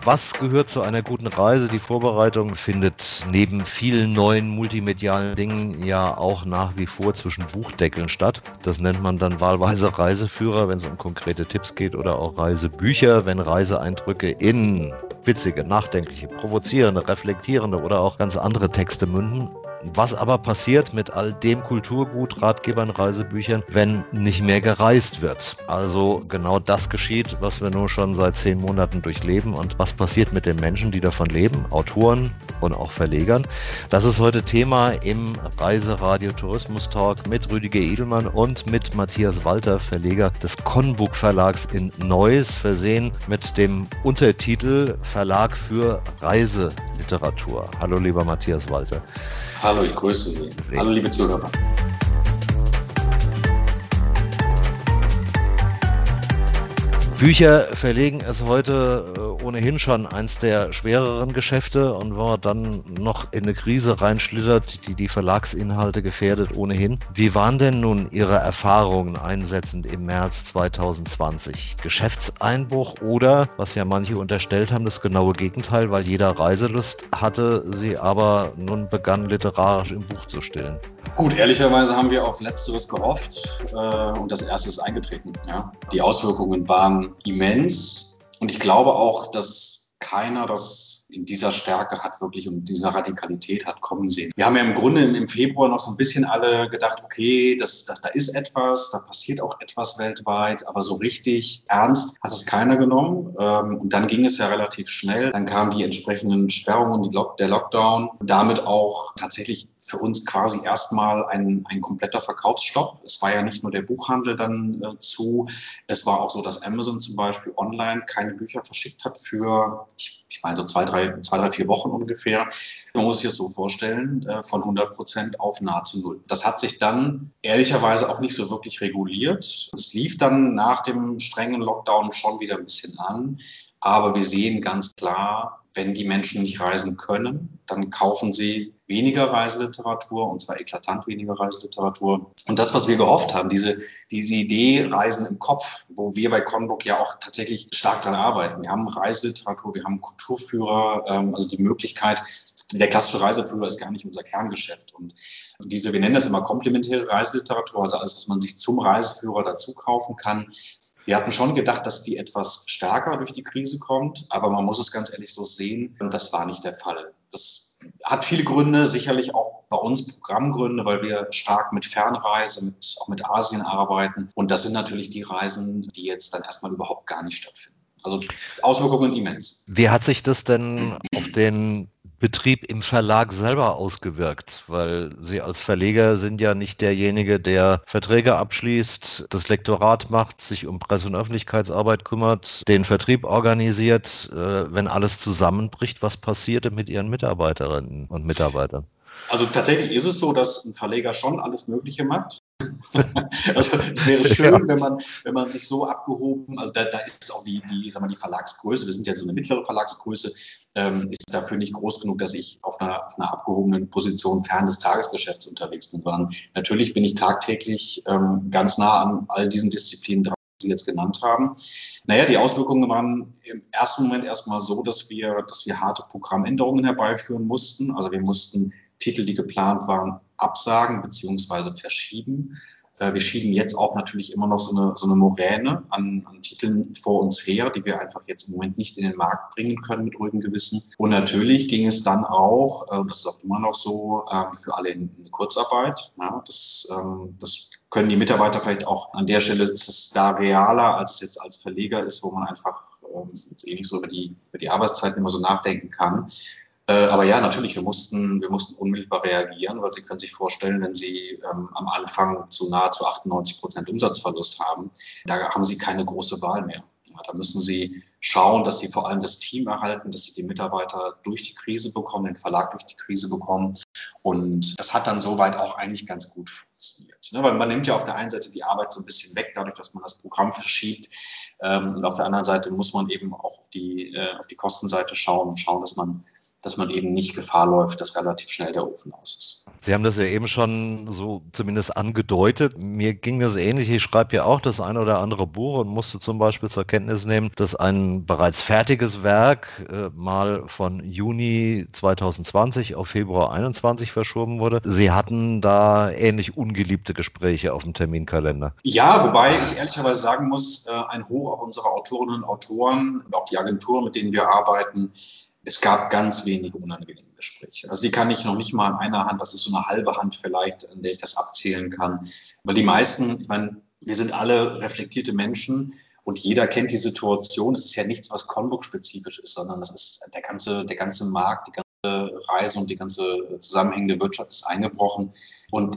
Was gehört zu einer guten Reise? Die Vorbereitung findet neben vielen neuen multimedialen Dingen ja auch nach wie vor zwischen Buchdeckeln statt. Das nennt man dann wahlweise Reiseführer, wenn es um konkrete Tipps geht, oder auch Reisebücher, wenn Reiseeindrücke in witzige, nachdenkliche, provozierende, reflektierende oder auch ganz andere Texte münden. Was aber passiert mit all dem Kulturgut, Ratgebern, Reisebüchern, wenn nicht mehr gereist wird? Also genau das geschieht, was wir nun schon seit 10 Monaten durchleben. Und was passiert mit den Menschen, die davon leben? Autoren und auch Verlegern. Das ist heute Thema im Reiseradio-Tourismus-Talk mit Rüdiger Edelmann und mit Matthias Walter, Verleger des Conbook Verlags in Neuss, versehen mit dem Untertitel Verlag für Reiseliteratur. Hallo lieber Matthias Walter. Hallo, ich grüße Sie. Hallo, liebe Zuhörer. Bücher verlegen ist heute ohnehin schon eins der schwereren Geschäfte, und wenn man dann noch in eine Krise reinschlittert, die Verlagsinhalte gefährdet ohnehin. Wie waren denn nun Ihre Erfahrungen einsetzend im März 2020? Geschäftseinbruch oder, was ja manche unterstellt haben, das genaue Gegenteil, weil jeder Reiselust hatte, sie aber nun begann literarisch im Buch zu stillen? Gut, ehrlicherweise haben wir auf Letzteres gehofft und das Erste ist eingetreten. Ja. Die Auswirkungen waren immens und ich glaube auch, dass keiner das in dieser Stärke hat wirklich und dieser Radikalität hat kommen sehen. Wir haben ja im Grunde im Februar noch so ein bisschen alle gedacht, okay, da ist etwas, da passiert auch etwas weltweit, aber so richtig ernst hat es keiner genommen. Und dann ging es ja relativ schnell. Dann kamen die entsprechenden Sperrungen, der Lockdown, damit auch tatsächlich für uns quasi erstmal ein kompletter Verkaufsstopp. Es war ja nicht nur der Buchhandel dann zu, es war auch so, dass Amazon zum Beispiel online keine Bücher verschickt hat für, ich meine so 4 Wochen ungefähr. Man muss sich das so vorstellen, von 100% auf nahezu 0. Das hat sich dann ehrlicherweise auch nicht so wirklich reguliert. Es lief dann nach dem strengen Lockdown schon wieder ein bisschen an. Aber wir sehen ganz klar, wenn die Menschen nicht reisen können, dann kaufen sie weniger Reiseliteratur, und zwar eklatant weniger Reiseliteratur. Und das, was wir gehofft haben, diese Idee Reisen im Kopf, wo wir bei Conbook ja auch tatsächlich stark dran arbeiten. Wir haben Reiseliteratur, wir haben Kulturführer, also die Möglichkeit, der klassische Reiseführer ist gar nicht unser Kerngeschäft. Und wir nennen das immer komplementäre Reiseliteratur, also alles, was man sich zum Reiseführer dazu kaufen kann. Wir hatten schon gedacht, dass die etwas stärker durch die Krise kommt, aber man muss es ganz ehrlich so sehen, das war nicht der Fall. Das hat viele Gründe, sicherlich auch bei uns Programmgründe, weil wir stark mit Fernreise, auch mit Asien arbeiten. Und das sind natürlich die Reisen, die jetzt dann erstmal überhaupt gar nicht stattfinden. Also Auswirkungen immens. Wie hat sich das denn auf den Betrieb im Verlag selber ausgewirkt? Weil Sie als Verleger sind ja nicht derjenige, der Verträge abschließt, das Lektorat macht, sich um Presse- und Öffentlichkeitsarbeit kümmert, den Vertrieb organisiert. Wenn alles zusammenbricht, was passierte mit Ihren Mitarbeiterinnen und Mitarbeitern? Also tatsächlich ist es so, dass ein Verleger schon alles Mögliche macht. Also es wäre schön, ja, wenn man sich so abgehoben, also da ist auch die Verlagsgröße, wir sind ja so eine mittlere Verlagsgröße, ist dafür nicht groß genug, dass ich auf einer abgehobenen Position fern des Tagesgeschäfts unterwegs bin, sondern natürlich bin ich tagtäglich ganz nah an all diesen Disziplinen dran, die Sie jetzt genannt haben. Naja, die Auswirkungen waren im ersten Moment erstmal so, dass wir harte Programmänderungen herbeiführen mussten. Also wir mussten Titel, die geplant waren, absagen bzw. verschieben. Wir schieben jetzt auch natürlich immer noch so eine Moräne an Titeln vor uns her, die wir einfach jetzt im Moment nicht in den Markt bringen können mit ruhigem Gewissen. Und natürlich ging es dann auch, das ist auch immer noch so, für alle in Kurzarbeit. Ja, das können die Mitarbeiter vielleicht auch an der Stelle, ist es da realer, als es jetzt als Verleger ist, wo man einfach jetzt nicht so über die Arbeitszeiten immer so nachdenken kann. Aber ja, natürlich, wir mussten unmittelbar reagieren, weil Sie können sich vorstellen, wenn Sie am Anfang zu nahezu 98% Umsatzverlust haben, da haben Sie keine große Wahl mehr. Ja, da müssen Sie schauen, dass Sie vor allem das Team erhalten, dass Sie die Mitarbeiter durch die Krise bekommen, den Verlag durch die Krise bekommen. Und das hat dann soweit auch eigentlich ganz gut funktioniert. Ne? Weil man nimmt ja auf der einen Seite die Arbeit so ein bisschen weg, dadurch, dass man das Programm verschiebt. Und auf der anderen Seite muss man eben auch auf die Kostenseite schauen, dass man dass man eben nicht Gefahr läuft, dass relativ schnell der Ofen aus ist. Sie haben das ja eben schon so zumindest angedeutet. Mir ging das ähnlich. Ich schreibe ja auch das ein oder andere Buch und musste zum Beispiel zur Kenntnis nehmen, dass ein bereits fertiges Werk mal von Juni 2020 auf Februar 21 verschoben wurde. Sie hatten da ähnlich ungeliebte Gespräche auf dem Terminkalender. Ja, wobei ich ehrlicherweise sagen muss, ein Hoch auf unsere Autorinnen und Autoren und auch die Agenturen, mit denen wir arbeiten. Es gab ganz wenige unangenehme Gespräche. Also die kann ich noch nicht mal in einer Hand, das ist so eine halbe Hand vielleicht, an der ich das abzählen kann. Weil die meisten, ich meine, wir sind alle reflektierte Menschen und jeder kennt die Situation. Es ist ja nichts, was Conbook-spezifisch ist, sondern das ist der ganze Markt, die ganze Reise und die ganze zusammenhängende Wirtschaft ist eingebrochen. Und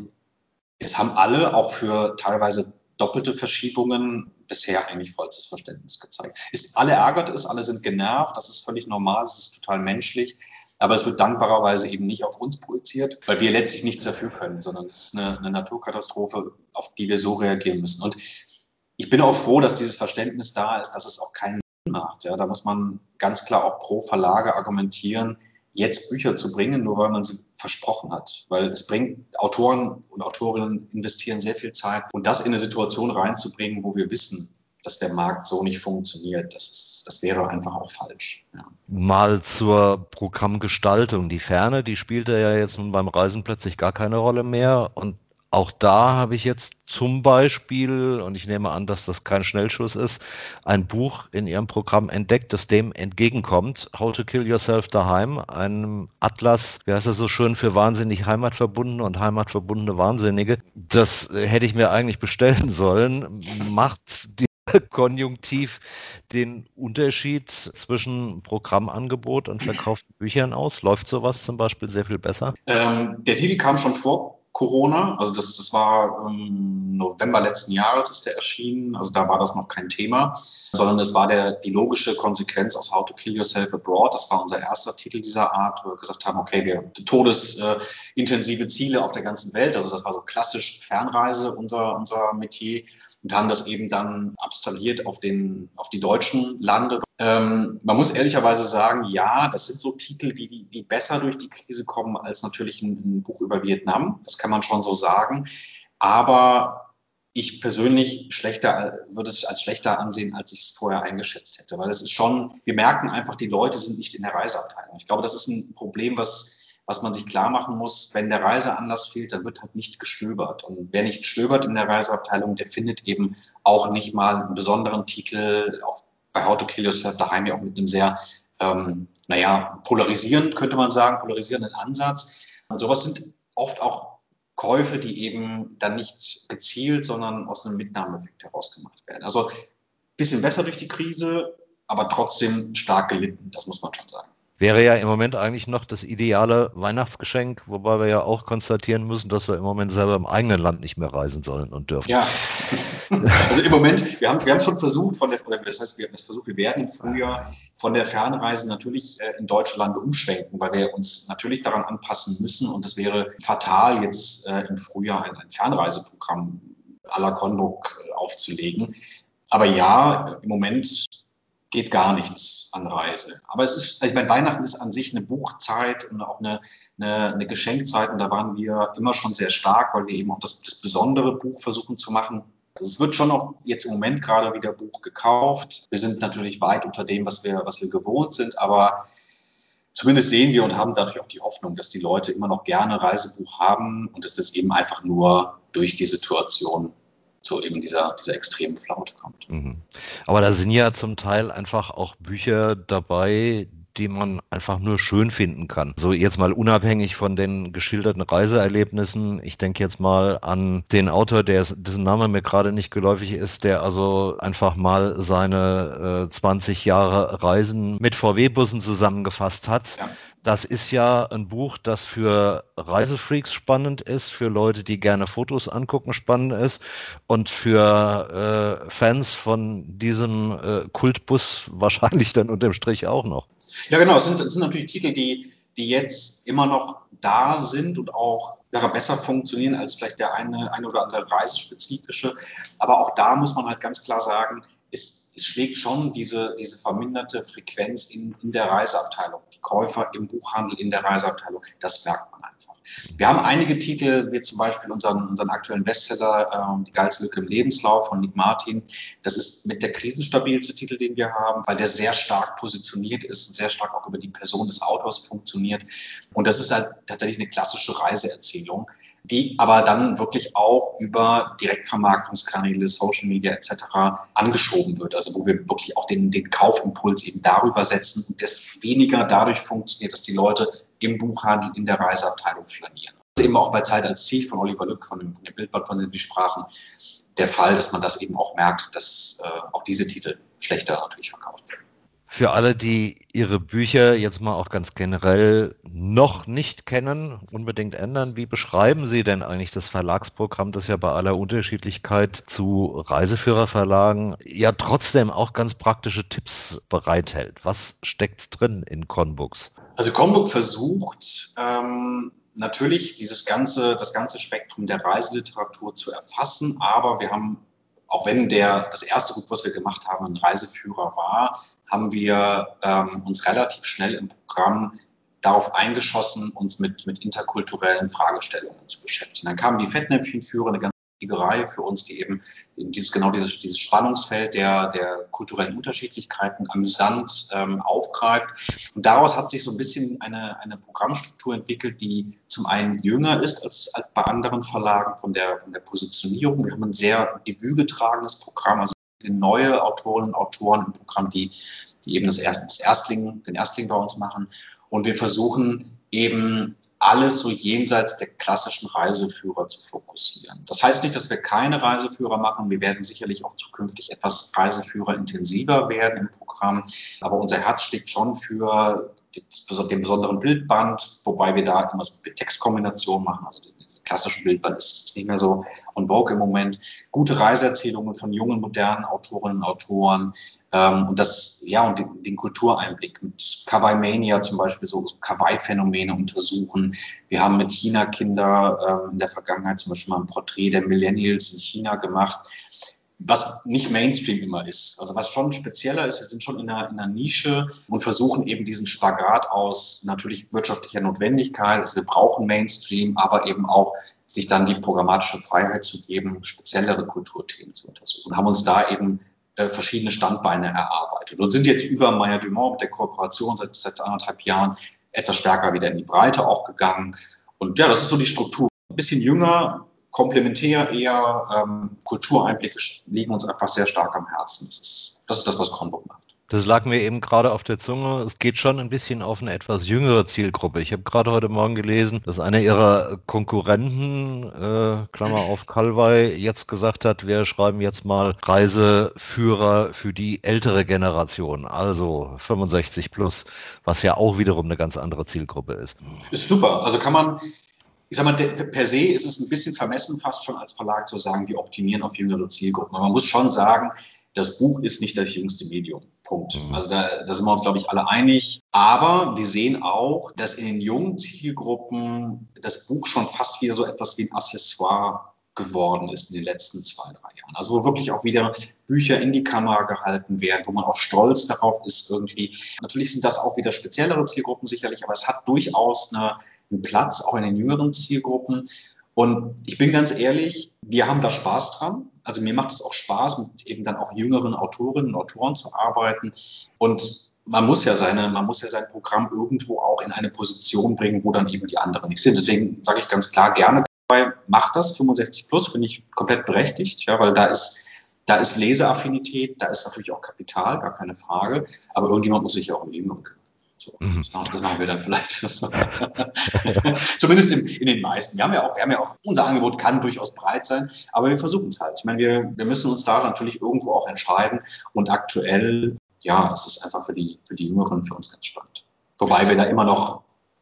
es haben alle auch für teilweise doppelte Verschiebungen bisher eigentlich vollstes Verständnis gezeigt. Alle ärgert es, alle sind genervt, das ist völlig normal, das ist total menschlich, aber es wird dankbarerweise eben nicht auf uns projiziert, weil wir letztlich nichts dafür können, sondern es ist eine Naturkatastrophe, auf die wir so reagieren müssen. Und ich bin auch froh, dass dieses Verständnis da ist, dass es auch keinen Sinn macht. Ja, da muss man ganz klar auch pro Verlage argumentieren, jetzt Bücher zu bringen, nur weil man sie versprochen hat. Weil es bringt, Autoren und Autorinnen investieren sehr viel Zeit. Und das in eine Situation reinzubringen, wo wir wissen, dass der Markt so nicht funktioniert, das wäre einfach auch falsch. Ja. Mal zur Programmgestaltung. Die Ferne, die spielte ja jetzt nun beim Reisen plötzlich gar keine Rolle mehr. Und auch da habe ich jetzt zum Beispiel, und ich nehme an, dass das kein Schnellschuss ist, ein Buch in Ihrem Programm entdeckt, das dem entgegenkommt. How to Kill Yourself Daheim, einem Atlas, wie heißt das so schön, für wahnsinnig Heimatverbundene und heimatverbundene Wahnsinnige. Das hätte ich mir eigentlich bestellen sollen. Macht die Konjunktiv den Unterschied zwischen Programmangebot und verkauften Büchern aus? Läuft sowas zum Beispiel sehr viel besser? Der Titel kam schon vor Corona, also das war im November letzten Jahres ist der erschienen, also da war das noch kein Thema, sondern es war die logische Konsequenz aus How to Kill Yourself Abroad. Das war unser erster Titel dieser Art, wo wir gesagt haben, okay, wir todesintensive Ziele auf der ganzen Welt, also das war so klassisch Fernreise, unser Metier. Und haben das eben dann abstrahiert auf die deutschen Lande. Man muss ehrlicherweise sagen, ja, das sind so Titel, die besser durch die Krise kommen als natürlich ein Buch über Vietnam. Das kann man schon so sagen. Aber ich persönlich würde es als schlechter ansehen, als ich es vorher eingeschätzt hätte. Weil es ist schon, wir merken einfach, die Leute sind nicht in der Reiseabteilung. Ich glaube, das ist ein Problem, was man sich klar machen muss, wenn der Reiseanlass fehlt, dann wird halt nicht gestöbert. Und wer nicht stöbert in der Reiseabteilung, der findet eben auch nicht mal einen besonderen Titel, bei How to Kill Yourself Daheim ja auch mit einem sehr, polarisierenden Ansatz. Und sowas sind oft auch Käufe, die eben dann nicht gezielt, sondern aus einem Mitnahmeeffekt herausgemacht werden. Also ein bisschen besser durch die Krise, aber trotzdem stark gelitten, das muss man schon sagen. Wäre ja im Moment eigentlich noch das ideale Weihnachtsgeschenk, wobei wir ja auch konstatieren müssen, dass wir im Moment selber im eigenen Land nicht mehr reisen sollen und dürfen. Ja, also im Moment, wir haben schon versucht, wir werden im Frühjahr von der Fernreise natürlich in deutsche Lande umschwenken, weil wir uns natürlich daran anpassen müssen und es wäre fatal, jetzt im Frühjahr ein Fernreiseprogramm à la Conbook aufzulegen. Aber ja, im Moment geht gar nichts an Reise. Aber Weihnachten ist an sich eine Buchzeit und auch eine Geschenkzeit und da waren wir immer schon sehr stark, weil wir eben auch das besondere Buch versuchen zu machen. Also es wird schon auch jetzt im Moment gerade wieder Buch gekauft. Wir sind natürlich weit unter dem, was wir gewohnt sind, aber zumindest sehen wir und haben dadurch auch die Hoffnung, dass die Leute immer noch gerne Reisebuch haben und dass das eben einfach nur durch die Situation zu eben dieser extremen Flaute kommt. Mhm. Aber da sind ja zum Teil einfach auch Bücher dabei, die man einfach nur schön finden kann. So jetzt mal unabhängig von den geschilderten Reiseerlebnissen. Ich denke jetzt mal an den Autor, dessen Name mir gerade nicht geläufig ist, der also einfach mal seine 20 Jahre Reisen mit VW-Bussen zusammengefasst hat. Ja. Das ist ja ein Buch, das für Reisefreaks spannend ist, für Leute, die gerne Fotos angucken, spannend ist und für Fans von diesem Kultbus wahrscheinlich dann unterm Strich auch noch. Ja, genau. Es sind natürlich Titel, die jetzt immer noch da sind und auch besser funktionieren als vielleicht der eine oder andere reisespezifische. Aber auch da muss man halt ganz klar sagen, es es schlägt schon diese verminderte Frequenz in der Reiseabteilung. Die Käufer im Buchhandel, in der Reiseabteilung, das merkt man einfach. Wir haben einige Titel, wie zum Beispiel unseren aktuellen Bestseller, Die geilste Lücke im Lebenslauf von Nick Martin. Das ist mit der krisenstabilste Titel, den wir haben, weil der sehr stark positioniert ist und sehr stark auch über die Person des Autors funktioniert. Und das ist halt tatsächlich eine klassische Reiseerzählung, die aber dann wirklich auch über Direktvermarktungskanäle, Social Media etc. angeschoben wird. Also wo wir wirklich auch den Kaufimpuls eben darüber setzen und das weniger dadurch funktioniert, dass die Leute im Buchhandel, in der Reiseabteilung flanieren. Das ist eben auch bei Zeit als Ziel von Oliver Lück, von dem Bildband, von dem wir sprachen, der Fall, dass man das eben auch merkt, dass auch diese Titel schlechter natürlich verkauft werden. Für alle, die Ihre Bücher jetzt mal auch ganz generell noch nicht kennen, unbedingt ändern. Wie beschreiben Sie denn eigentlich das Verlagsprogramm, das ja bei aller Unterschiedlichkeit zu Reiseführerverlagen ja trotzdem auch ganz praktische Tipps bereithält? Was steckt drin in Conbooks? Also Conbook versucht natürlich das ganze Spektrum der Reiseliteratur zu erfassen, aber wir haben, auch wenn das erste Buch, was wir gemacht haben, ein Reiseführer war, haben wir uns relativ schnell im Programm darauf eingeschossen, uns mit interkulturellen Fragestellungen zu beschäftigen. Dann kamen die Fettnäpfchenführer, eine ganz wichtige Reihe für uns, die eben dieses Spannungsfeld der kulturellen Unterschiedlichkeiten amüsant aufgreift. Und daraus hat sich so ein bisschen eine Programmstruktur entwickelt, die zum einen jünger ist als bei anderen Verlagen von der Positionierung. Wir haben ein sehr debütgetragenes Programm, also neue Autorinnen und Autoren im Programm, die eben den Erstling bei uns machen. Und wir versuchen eben alles so jenseits der klassischen Reiseführer zu fokussieren. Das heißt nicht, dass wir keine Reiseführer machen. Wir werden sicherlich auch zukünftig etwas reiseführerintensiver werden im Programm. Aber unser Herz schlägt schon für den besonderen Bildband, wobei wir da immer so eine Textkombination machen. Also den klassischen Bildband ist nicht mehr so en vogue im Moment. Gute Reiseerzählungen von jungen, modernen Autorinnen und Autoren. Und den Kultureinblick mit Kawaii Mania zum Beispiel, so Kawaii-Phänomene untersuchen. Wir haben mit China-Kinder in der Vergangenheit zum Beispiel mal ein Porträt der Millennials in China gemacht, was nicht Mainstream immer ist. Also was schon spezieller ist, wir sind schon in einer Nische und versuchen eben diesen Spagat aus natürlich wirtschaftlicher Notwendigkeit, also wir brauchen Mainstream, aber eben auch sich dann die programmatische Freiheit zu geben, speziellere Kulturthemen zu untersuchen. Und haben uns da eben verschiedene Standbeine erarbeitet und sind jetzt über Maya Dumont mit der Kooperation seit 1,5 Jahren etwas stärker wieder in die Breite auch gegangen. Und ja, das ist so die Struktur. Ein bisschen jünger, komplementär eher, Kultureinblicke liegen uns einfach sehr stark am Herzen. Das ist das, was Conbook macht. Das lag mir eben gerade auf der Zunge. Es geht schon ein bisschen auf eine etwas jüngere Zielgruppe. Ich habe gerade heute Morgen gelesen, dass einer ihrer Konkurrenten, Klammer auf Kalwei, jetzt gesagt hat, wir schreiben jetzt mal Reiseführer für die ältere Generation, also 65 plus, was ja auch wiederum eine ganz andere Zielgruppe ist. Ist super. Also kann man, ich sag mal, per se ist es ein bisschen vermessen, fast schon als Verlag zu sagen, wir optimieren auf jüngere Zielgruppen. Aber man muss schon sagen, das Buch ist nicht das jüngste Medium. Punkt. Also da sind wir uns, glaube ich, alle einig. Aber wir sehen auch, dass in den jungen Zielgruppen das Buch schon fast wieder so etwas wie ein Accessoire geworden ist in den letzten 2-3 Jahren. Also wo wirklich auch wieder Bücher in die Kamera gehalten werden, wo man auch stolz darauf ist irgendwie. Natürlich sind das auch wieder speziellere Zielgruppen sicherlich, aber es hat durchaus einen Platz auch in den jüngeren Zielgruppen. Und ich bin ganz ehrlich, wir haben da Spaß dran. Also mir macht es auch Spaß, mit eben dann auch jüngeren Autorinnen und Autoren zu arbeiten. Und man muss ja sein Programm irgendwo auch in eine Position bringen, wo dann eben die anderen nicht sind. Deswegen sage ich ganz klar, gerne macht das. 65 plus finde ich komplett berechtigt, ja, weil da ist Leseaffinität, da ist natürlich auch Kapital, gar keine Frage. Aber irgendjemand muss sich ja auch um Jüngeren kümmern. So, das machen wir dann vielleicht. Zumindest in den meisten. Wir haben ja auch, unser Angebot kann durchaus breit sein, aber wir versuchen es halt. Ich meine, wir müssen uns da natürlich irgendwo auch entscheiden und aktuell, ja, es ist einfach für die Jüngeren für uns ganz spannend. Wobei wir da immer noch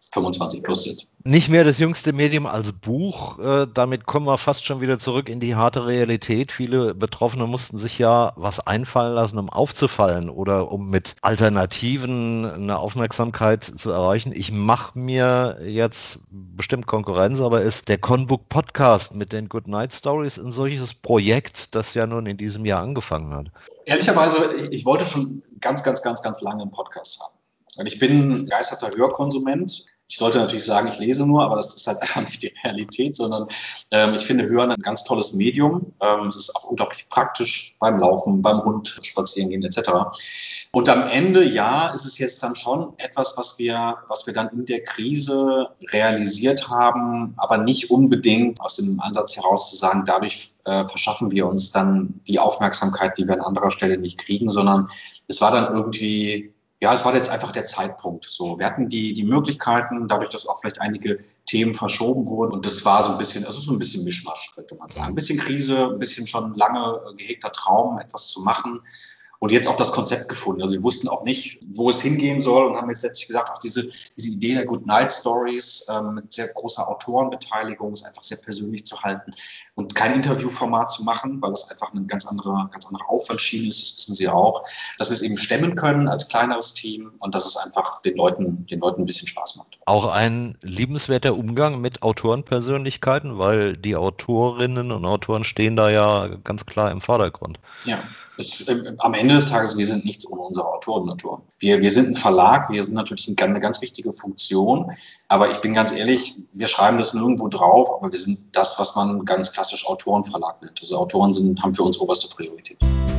25 plus sind. Nicht mehr das jüngste Medium als Buch. Damit kommen wir fast schon wieder zurück in die harte Realität. Viele Betroffene mussten sich ja was einfallen lassen, um aufzufallen oder um mit Alternativen eine Aufmerksamkeit zu erreichen. Ich mache mir jetzt bestimmt Konkurrenz, aber ist der Conbook Podcast mit den Good Night Stories ein solches Projekt, das ja nun in diesem Jahr angefangen hat? Ehrlicherweise, ich wollte schon ganz lange einen Podcast haben. Und ich bin ein begeisterter Hörkonsument. Ich sollte natürlich sagen, ich lese nur, aber das ist halt einfach nicht die Realität, sondern ich finde Hören ein ganz tolles Medium. Es ist auch unglaublich praktisch beim Laufen, beim Hund spazieren gehen etc. Und am Ende, ja, ist es jetzt dann schon etwas, was wir dann in der Krise realisiert haben, aber nicht unbedingt aus dem Ansatz heraus zu sagen, dadurch verschaffen wir uns dann die Aufmerksamkeit, die wir an anderer Stelle nicht kriegen, sondern es war dann irgendwie... Ja, es war jetzt einfach der Zeitpunkt. So, wir hatten die Möglichkeiten, dadurch, dass auch vielleicht einige Themen verschoben wurden. Und das war so ein bisschen Mischmasch, könnte man sagen. Ein bisschen Krise, ein bisschen schon lange gehegter Traum, etwas zu machen. Und jetzt auch das Konzept gefunden. Also wir wussten auch nicht, wo es hingehen soll und haben jetzt letztlich gesagt, auch diese Idee der Good Night Stories mit sehr großer Autorenbeteiligung, ist einfach sehr persönlich zu halten und kein Interviewformat zu machen, weil das einfach eine ganz andere Aufwandschiene ist, das wissen Sie auch, dass wir es eben stemmen können als kleineres Team und dass es einfach den Leuten ein bisschen Spaß macht. Auch ein liebenswerter Umgang mit Autorenpersönlichkeiten, weil die Autorinnen und Autoren stehen da ja ganz klar im Vordergrund. Ja. Am Ende des Tages, wir sind nichts ohne unsere Autoren und Autoren. Wir sind ein Verlag, wir sind natürlich eine ganz wichtige Funktion, aber ich bin ganz ehrlich, wir schreiben das nirgendwo drauf, aber wir sind das, was man ganz klassisch Autorenverlag nennt. Also Autoren haben für uns oberste Priorität.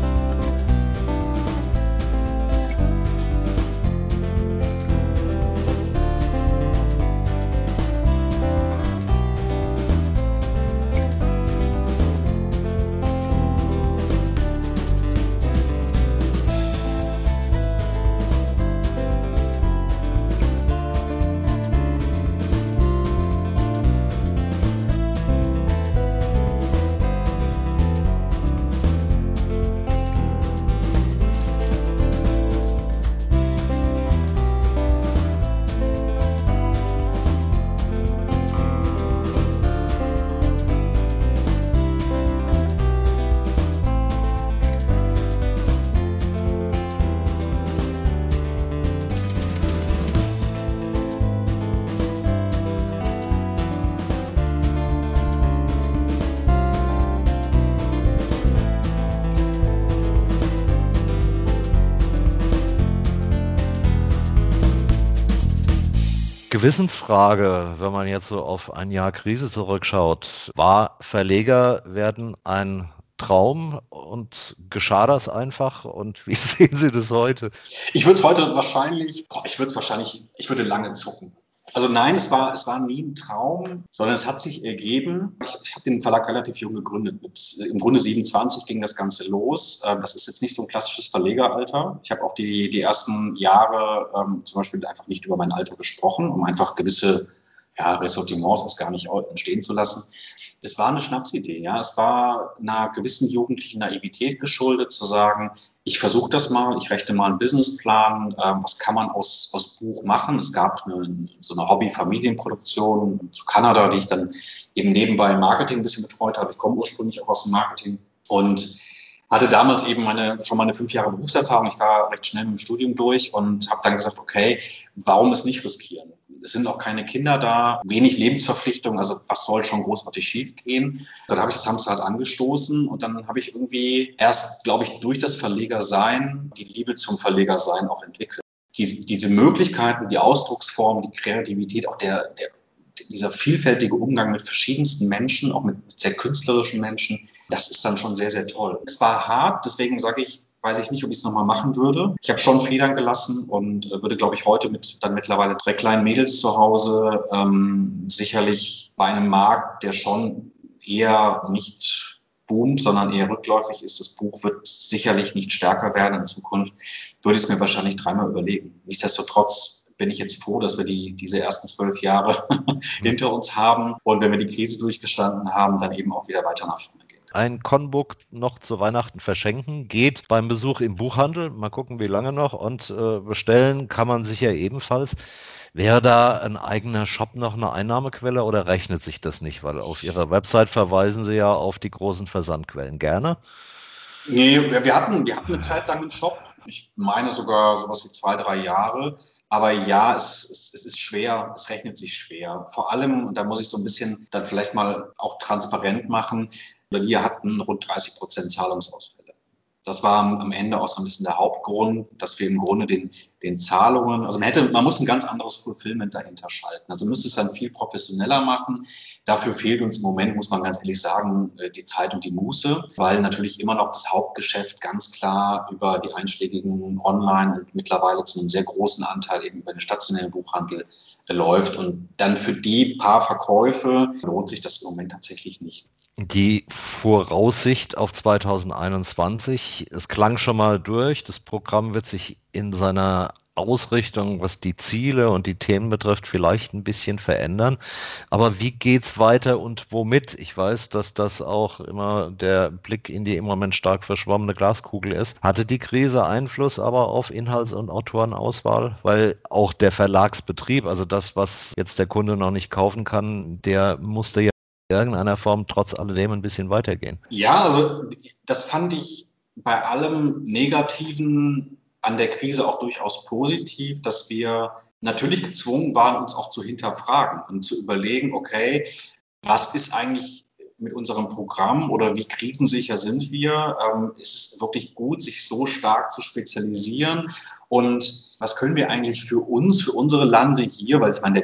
Gewissensfrage, wenn man jetzt so auf ein Jahr Krise zurückschaut. War Verleger werden ein Traum und geschah das einfach? Und wie sehen Sie das heute? Ich würde lange zucken. Also nein, es war nie ein Traum, sondern es hat sich ergeben. Ich habe den Verlag relativ jung gegründet. Im Grunde 27 ging das Ganze los. Das ist jetzt nicht so ein klassisches Verlegeralter. Ich habe auch die ersten Jahre zum Beispiel einfach nicht über mein Alter gesprochen, um einfach gewisse Ressortiments das gar nicht entstehen zu lassen. Es war eine Schnapsidee, ja. Es war einer gewissen jugendlichen Naivität geschuldet, zu sagen, ich versuche das mal, ich rechne mal einen Businessplan, was kann man aus Buch machen? Es gab so eine Hobby-Familienproduktion zu Kanada, die ich dann eben nebenbei im Marketing ein bisschen betreut habe. Ich komme ursprünglich auch aus dem Marketing und hatte damals eben schon meine 5 Jahre Berufserfahrung. Ich war recht schnell mit dem Studium durch und habe dann gesagt, okay, warum es nicht riskieren? Es sind auch keine Kinder da, wenig Lebensverpflichtung, also was soll schon großartig schief gehen? Dann habe ich das Hamsterrad angestoßen und dann habe ich irgendwie erst, glaube ich, durch das Verlegersein die Liebe zum Verlegersein auch entwickelt. Diese Möglichkeiten, die Ausdrucksform, die Kreativität, auch dieser vielfältige Umgang mit verschiedensten Menschen, auch mit sehr künstlerischen Menschen, das ist dann schon sehr, sehr toll. Es war hart, deswegen weiß ich nicht, ob ich es nochmal machen würde. Ich habe schon Federn gelassen und würde, glaube ich, heute mit dann mittlerweile 3 kleinen Mädels zu Hause sicherlich bei einem Markt, der schon eher nicht boomt, sondern eher rückläufig ist. Das Buch wird sicherlich nicht stärker werden in Zukunft. Würde ich es mir wahrscheinlich 3-mal überlegen. Nichtsdestotrotz bin ich jetzt froh, dass wir diese ersten 12 Jahre hinter uns haben und wenn wir die Krise durchgestanden haben, dann eben auch wieder weiter nach vorne gehen. Ein Conbook noch zu Weihnachten verschenken geht beim Besuch im Buchhandel, mal gucken wie lange noch, und bestellen kann man sich ja ebenfalls. Wäre da ein eigener Shop noch eine Einnahmequelle oder rechnet sich das nicht? Weil auf Ihrer Website verweisen Sie ja auf die großen Versandquellen. Gerne. Nee, wir hatten eine Zeit lang einen Shop. Ich meine sogar sowas wie 2, 3 Jahre. Aber ja, es ist schwer, es rechnet sich schwer. Vor allem, und da muss ich so ein bisschen dann vielleicht mal auch transparent machen, wir hatten rund 30% Zahlungsausfälle. Das war am Ende auch so ein bisschen der Hauptgrund, dass wir im Grunde den Zahlungen, also man muss ein ganz anderes Fulfillment dahinter schalten. Also müsste es dann viel professioneller machen. Dafür fehlt uns im Moment, muss man ganz ehrlich sagen, die Zeit und die Muße, weil natürlich immer noch das Hauptgeschäft ganz klar über die einschlägigen Online und mittlerweile zu einem sehr großen Anteil eben über den stationären Buchhandel läuft. Und dann für die paar Verkäufe lohnt sich das im Moment tatsächlich nicht. Die Voraussicht auf 2021, es klang schon mal durch, das Programm wird sich in seiner Ausrichtung, was die Ziele und die Themen betrifft, vielleicht ein bisschen verändern. Aber wie geht's weiter und womit? Ich weiß, dass das auch immer der Blick in die im Moment stark verschwommene Glaskugel ist. Hatte die Krise Einfluss aber auf Inhalts- und Autorenauswahl? Weil auch der Verlagsbetrieb, also das, was jetzt der Kunde noch nicht kaufen kann, der musste ja in irgendeiner Form trotz alledem ein bisschen weitergehen. Ja, also das fand ich bei allem Negativen an der Krise auch durchaus positiv, dass wir natürlich gezwungen waren, uns auch zu hinterfragen und zu überlegen, okay, was ist eigentlich mit unserem Programm oder wie krisensicher sind wir? Ist es wirklich gut, sich so stark zu spezialisieren? Und was können wir eigentlich für uns, für unsere Lande hier, weil ich meine,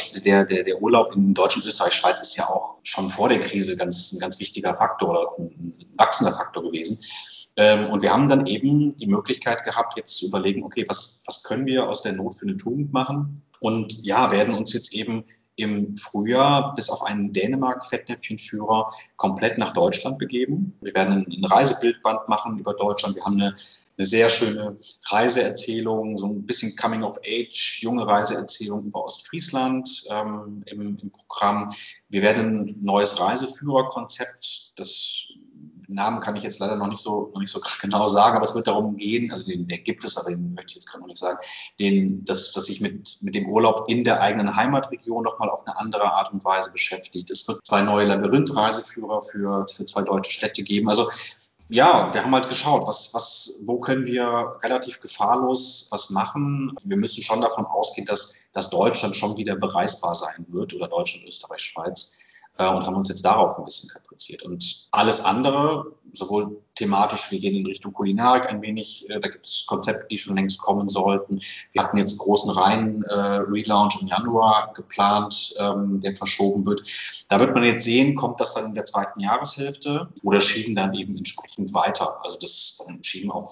der Urlaub in Deutschland, Österreich, Schweiz ist ja auch schon vor der Krise ein ganz wichtiger Faktor oder ein wachsender Faktor gewesen. Und wir haben dann eben die Möglichkeit gehabt, jetzt zu überlegen, okay, was können wir aus der Not für eine Tugend machen? Und ja, werden uns jetzt eben im Frühjahr bis auf einen Dänemark-Fettnäpfchenführer komplett nach Deutschland begeben. Wir werden ein Reisebildband machen über Deutschland. Wir haben eine sehr schöne Reiseerzählung, so ein bisschen Coming of Age, junge Reiseerzählung über Ostfriesland im Programm. Wir werden ein neues Reiseführerkonzept, das Namen kann ich jetzt leider noch nicht so genau sagen, aber es wird darum gehen, also der gibt es, aber den möchte ich jetzt gerade noch nicht sagen, dass sich mit dem Urlaub in der eigenen Heimatregion nochmal auf eine andere Art und Weise beschäftigt. Es wird 2 neue Labyrinth-Reiseführer für 2 deutsche Städte geben. Also ja, wir haben halt geschaut, wo können wir relativ gefahrlos was machen. Wir müssen schon davon ausgehen, dass Deutschland schon wieder bereisbar sein wird oder Deutschland, Österreich, Schweiz und haben uns jetzt darauf ein bisschen kapriziert. Und alles andere, sowohl thematisch, wir gehen in Richtung Kulinarik ein wenig, da gibt es Konzepte, die schon längst kommen sollten. Wir hatten jetzt großen Relaunch im Januar geplant, der verschoben wird. Da wird man jetzt sehen, kommt das dann in der zweiten Jahreshälfte oder schieben dann eben entsprechend weiter. Also das dann schieben auf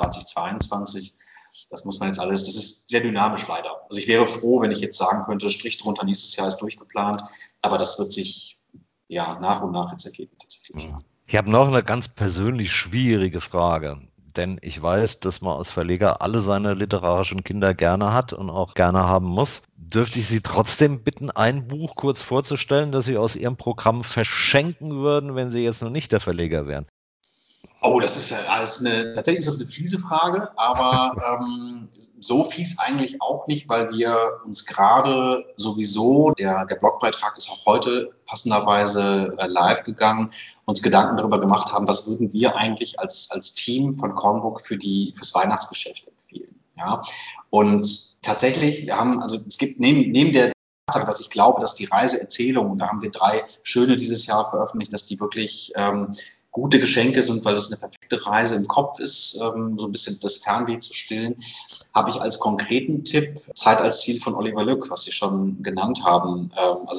2022. Das muss man jetzt alles, das ist sehr dynamisch leider. Also ich wäre froh, wenn ich jetzt sagen könnte, Strich drunter, nächstes Jahr ist durchgeplant, aber das wird sich ja nach und nach jetzt ergeben tatsächlich. Ja. Ich habe noch eine ganz persönlich schwierige Frage, denn ich weiß, dass man als Verleger alle seine literarischen Kinder gerne hat und auch gerne haben muss. Dürfte ich Sie trotzdem bitten, ein Buch kurz vorzustellen, das Sie aus Ihrem Programm verschenken würden, wenn Sie jetzt noch nicht der Verleger wären? Oh, tatsächlich ist das eine fiese Frage, aber so fies eigentlich auch nicht, weil wir uns gerade sowieso, der Blogbeitrag ist auch heute passenderweise live gegangen, uns Gedanken darüber gemacht haben, was würden wir eigentlich als Team von Kornburg fürs Weihnachtsgeschäft empfehlen. Ja? Und tatsächlich, es gibt neben der Tatsache, dass ich glaube, dass die Reiseerzählung, und da haben wir 3 schöne dieses Jahr veröffentlicht, dass die wirklich gute Geschenke sind, weil es eine perfekte Reise im Kopf ist, so ein bisschen das Fernweh zu stillen, habe ich als konkreten Tipp Zeit als Ziel von Oliver Lück, was Sie schon genannt haben. Also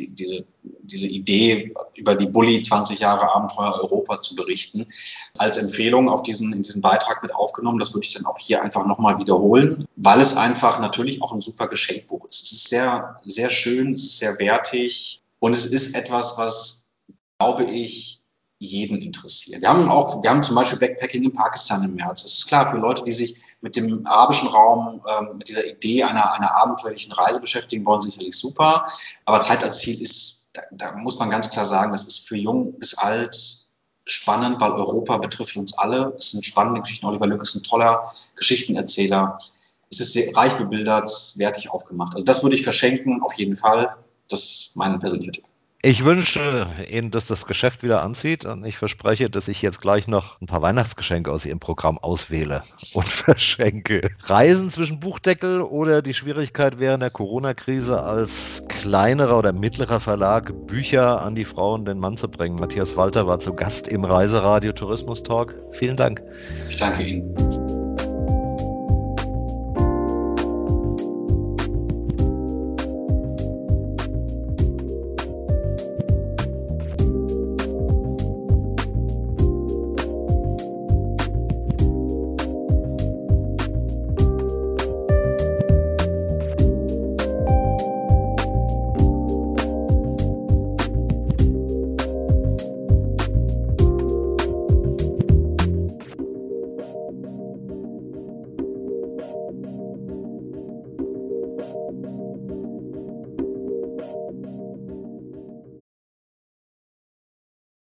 diese Idee, über die Bulli 20 Jahre Abenteuer Europa zu berichten, als Empfehlung in diesen Beitrag mit aufgenommen. Das würde ich dann auch hier einfach nochmal wiederholen, weil es einfach natürlich auch ein super Geschenkbuch ist. Es ist sehr, sehr schön, es ist sehr wertig und es ist etwas, was, glaube ich, jeden interessiert. Wir haben zum Beispiel Backpacking in Pakistan im März. Das ist klar, für Leute, die sich mit dem arabischen Raum, mit dieser Idee einer abenteuerlichen Reise beschäftigen wollen, sicherlich super. Aber Zeit als Ziel da muss man ganz klar sagen, das ist für jung bis alt spannend, weil Europa betrifft uns alle. Es sind spannende Geschichten. Oliver Lück ist ein toller Geschichtenerzähler. es ist sehr reich bebildert, wertig aufgemacht. Also das würde ich verschenken, auf jeden Fall. Das ist mein persönlicher Tipp. Ich wünsche Ihnen, dass das Geschäft wieder anzieht und ich verspreche, dass ich jetzt gleich noch ein paar Weihnachtsgeschenke aus Ihrem Programm auswähle und verschenke. Reisen zwischen Buchdeckel oder die Schwierigkeit während der Corona-Krise als kleinerer oder mittlerer Verlag Bücher an die Frau und den Mann zu bringen. Matthias Walter war zu Gast im Reiseradio Tourismus Talk. Vielen Dank. Ich danke Ihnen.